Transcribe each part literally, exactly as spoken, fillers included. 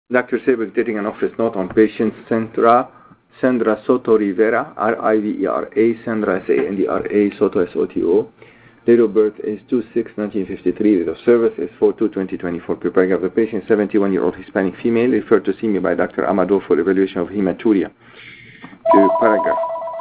Doctor Sabek taking an office note on patient Sandra, Sandra Soto Rivera, R I V E R A, Sandra S A N D R A, Soto S O T O. Date of birth is two six nineteen fifty-three. Date of service is four two twenty twenty-four. Paragraph. The patient, seventy-one-year-old Hispanic female, referred to see me by Doctor Amador for evaluation of hematuria. Paragraph.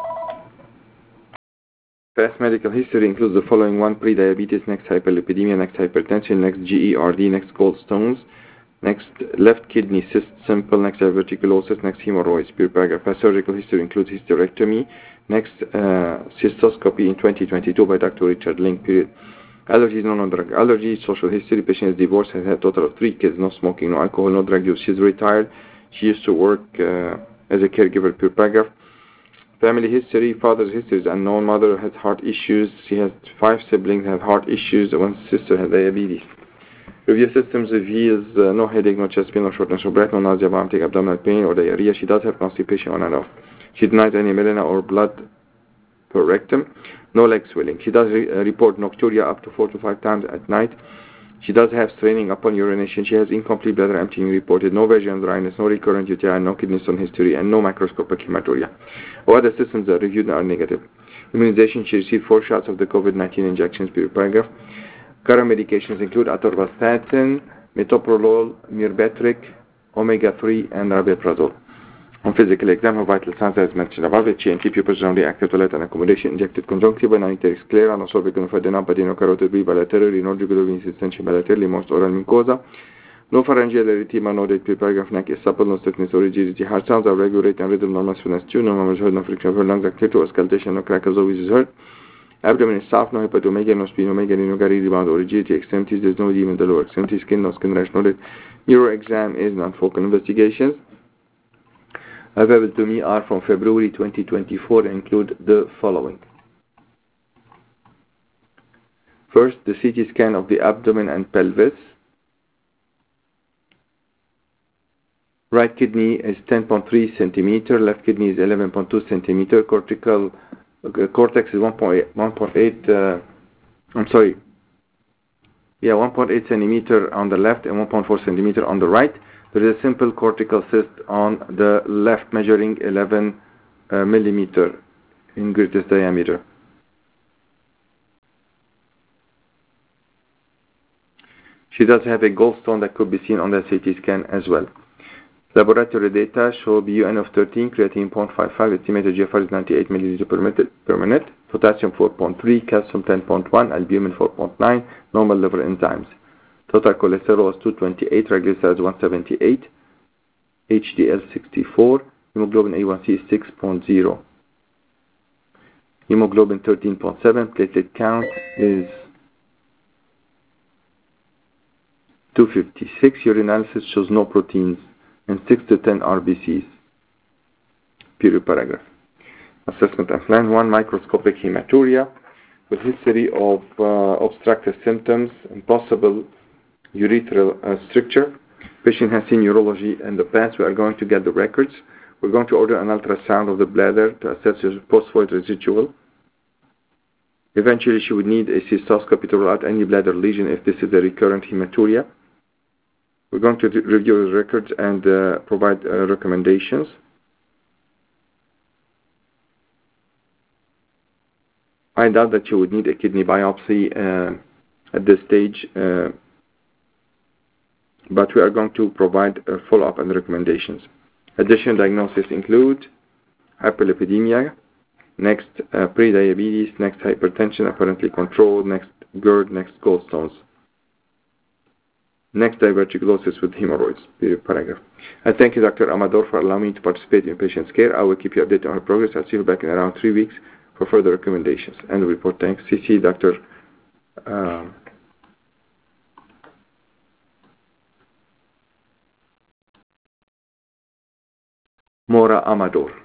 Past medical history includes the following: one, pre-diabetes, next hyperlipidemia, next hypertension, next G E R D, next gallstones, next left kidney cyst simple, next diverticulosis, next hemorrhoids. Pure paragraph. Past surgical history includes hysterectomy, next uh, cystoscopy in twenty twenty-two by Doctor Richard Link. Period. Allergies, no non-drug allergies. Social history: patient is divorced, has had a total of three kids, no smoking, no alcohol, no drug use. She's retired. She used to work uh, as a caregiver. Pure paragraph. Family history: father's history is unknown. Mother has heart issues. She has five siblings have heart issues. One sister has diabetes. Review systems reveals uh, no headache, no chest pain, no shortness of breath, no nausea, vomiting, abdominal pain, or diarrhea. She does have constipation on and off. She denies any melena or blood per rectum. No leg swelling. She does re uh, report nocturia up to four to five times at night. She does have straining upon urination. She has incomplete bladder emptying reported. No vaginal dryness, no recurrent U T I, no kidney stone history, and no microscopic hematuria. All other systems are reviewed and are negative. Immunization: she received four shots of the COVID nineteen injections. Period. Paragraph. Current medications include atorvastatin, metoprolol, myrbetriq, omega three, and rabeprazole. On physical exam, her vital signs as mentioned above: H and T pupils generally active, toilet and accommodation, injected conjunctiva, naniteris sclera, no sorbic lymphedema, padinocarotid B bilaterally, no jugular vein suspension bilaterally, most oral mucosa, no pharyngeal erythema, no date. Paragraph. Neck is supple, no stiffness or rigidity. Heart sounds are regulate and rhythm, normal spinous tune, no normal heard, no friction of her lungs, activity, auscultation, no crack as always is heard. Abdomen is soft, no hepatomegaly, no splenomegaly, no gary rebound or rigidity. Extremities: there's no edema in the lower extremity. Skin, no skin rash, no red. Neuro exam is non-focal investigations. Available to me are from February twenty twenty-four and include the following. First, the C T scan of the abdomen and pelvis. Right kidney is ten point three centimeter, left kidney is eleven point two centimeter. Cortical uh, cortex is one point eight. Uh, I'm sorry. Yeah, one point eight centimeter on the left and one point four centimeter on the right. There is a simple cortical cyst on the left measuring eleven uh, millimeter in greatest diameter. She does have a gallstone that could be seen on the C T scan as well. Laboratory data show B U N of thirteen, creatine zero point five five, estimated G F R is ninety-eight milliliters per minute, per minute, potassium four point three, calcium ten point one, albumin four point nine, normal liver enzymes. Total cholesterol was two twenty-eight, triglycerides one seventy-eight, H D L sixty-four, hemoglobin A one C is six point zero, hemoglobin thirteen point seven, platelet count is two fifty-six, urinalysis shows no proteins, and six to ten R B Cs. Period. Paragraph. Assessment and plan: one, microscopic hematuria with history of uh, obstructive symptoms and possible urethral uh, stricture. Patient has seen urology in the past. We are going to get the records. We're going to order an ultrasound of the bladder to assess the post-void residual. Eventually, she would need a cystoscopy to rule out any bladder lesion if this is a recurrent hematuria. We're going to review the records and uh, provide uh, recommendations. I doubt that you would need a kidney biopsy uh, at this stage, uh, but we are going to provide a follow-up and recommendations. Additional diagnoses include hyperlipidemia, next uh, pre-diabetes, next hypertension apparently controlled, next GERD, next gallstones, next diverticulosis with hemorrhoids. Period. Paragraph. I thank you, Doctor Amador, for allowing me to participate in patient's care. I will keep you updated on her progress. I'll see you back in around three weeks for further recommendations. And report. Thanks. C C Doctor Um, Mora Amador.